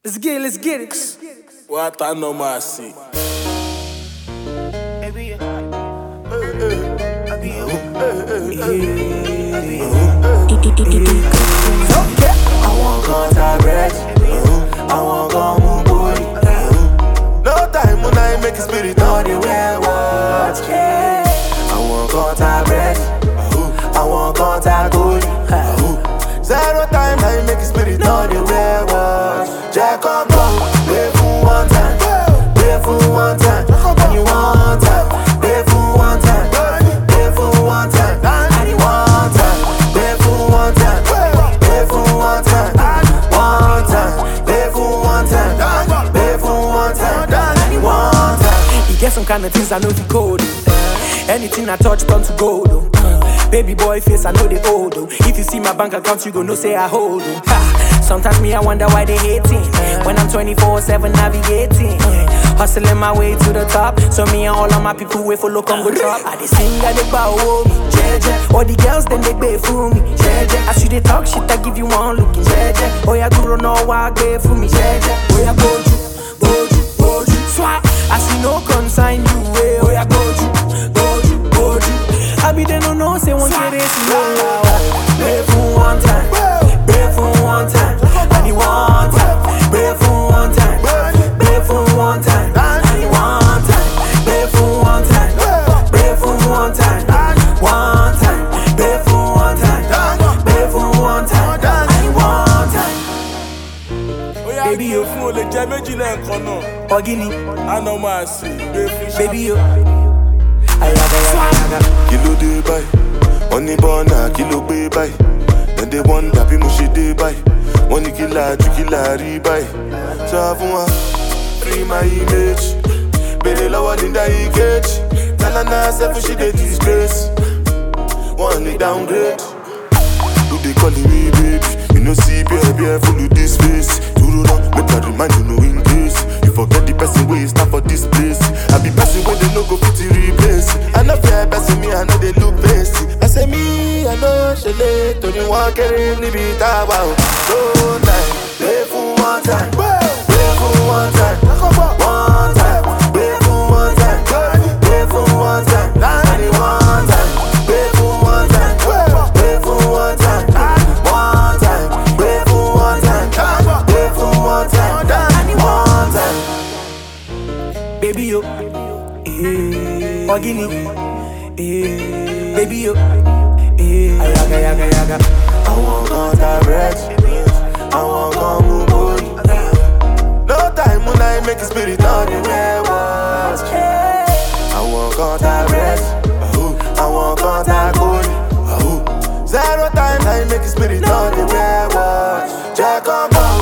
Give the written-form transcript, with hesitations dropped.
Let's get it. What I know, my see. I want contact bread. I want go move booty. No time when I make a spirit on the way watch. I want contact bread. I want contact booty. Zero time I make a spirit on the way watch. Jack up, play for one time. Play for one time. And you want time. Play for one time. Play for one time. And you want time. Play for one time. Play for one time. One time. Play for one time. Play for one time. And you want time. You get some kind of things I know the code. Anything I touch turn to gold. Baby boy face, I know they old. If you see my bank account, you gon' know say I hold. Sometimes me, I wonder why they hating. When I'm 24/7 navigating, hustling my way to the top. So me and all of my people wait for look on go drop. I they sing, I they bow me, jeje. All the girls then they pay for me, jeje. As you they talk shit, I give you one looking, jeje. Oh yeah, guru no why pay for me, jeje. Oh yeah, go you, swap. I see no consign you, way. Oh yeah, go you. I be there no say one get it slow. Pay for one time, pay for one time, and you want time. Pay for one time, pay for one time, and you want time. Pay for one time, pay for one time, one time. Pay for one time, pay for one time, and you want time. Baby, you fool the damage in a corner. Ogini, I know my see. baby, you. Kilo dey buy, money burner, kilo pay buy. Then they wonder be mushi dey buy. Money killer, jukila rebuy. So I free my image. Bele lower Linda Ikech. Tell her now self she dey disgrace. One day downgrade. Who they calling me baby? You know see baby full of this face. You don't make I remind you no in case. You forget the person way is not for this place. I be person when they no go fit to replace. I know fair person me, I know they look best. I say me, I know she late. Don't you want carry me be tawa? So nice. Play for one time. Play for one time. One time. Play for one time. Play for one time. And you one time. Play for one time. Play for one time. One time. Play for one time. Play for one time. And you one time. Baby yo, Ogini, baby yo, ayaga. I want contact bread. I want come move booty. No time when I make a spirit on the way watch. I want contact bread. I want contact booty. Zero time I make a spirit on the way watch. Jack on.